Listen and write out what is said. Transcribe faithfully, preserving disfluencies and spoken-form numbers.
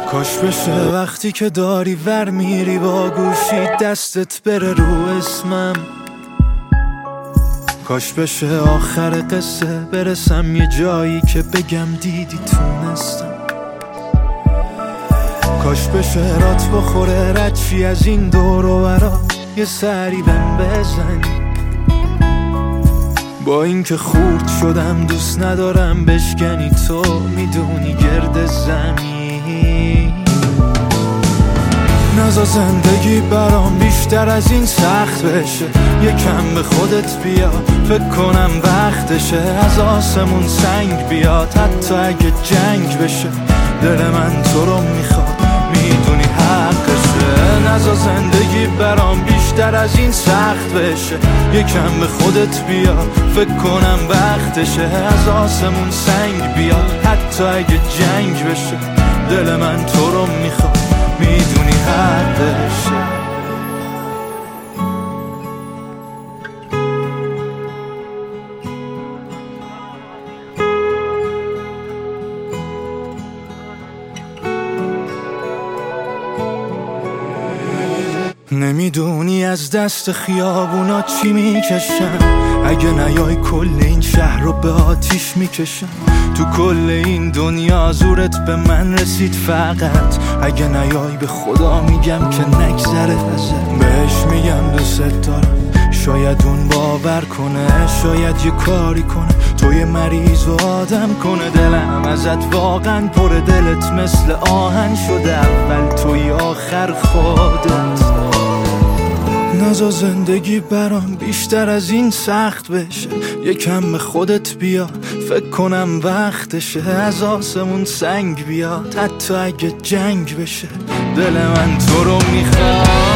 کاش بشه وقتی که داری ور میری با گوشی دستت بره رو اسمم، کاش بشه آخر قصه برسم یه جایی که بگم دیدی تونستم، کاش بشه رات بخوره ردشی از این دور و برا یه سری بهم بزنی. با اینکه خورد شدم دوست ندارم بشکنی، تو میدونی گرد زمین. نزا زندگی برام بیشتر از این سخت بشه، یکم به خودت بیا فکر کنم وقتشه. از آسمون سنگ بیاد حتی اگه جنگ بشه، دل من تو رو میخواد میدونی حقشه. نزا زندگی برام بیشتر از این سخت بشه، یکم به خودت بیا فکر کنم وقتشه. از آسمون سنگ بیاد حتی اگه جنگ بشه، دل من تو رو میخواد میدونی حقشه. نمیدونی از دست خیابونا چی میکشم، اگه نیای کل این شهر رو به آتیش میکشم. تو کل این دنیا زورت به من رسید فقط، اگه نیای به خدا میگم که نگذره ازت. بهش میگم دوست دارم، شاید اون باور کنه، شاید یه کاری کنه توی مریض و آدم کنه. دلم ازت واقعا پر، دلت مثل آهن شده، اول توی آخر خودت. نزا زندگی برام بیشتر از این سخت بشه، یکم به خودت بیا فکر کنم وقتشه. از آسمون سنگ بیاد حتی اگه جنگ بشه، دل من تو رو میخواد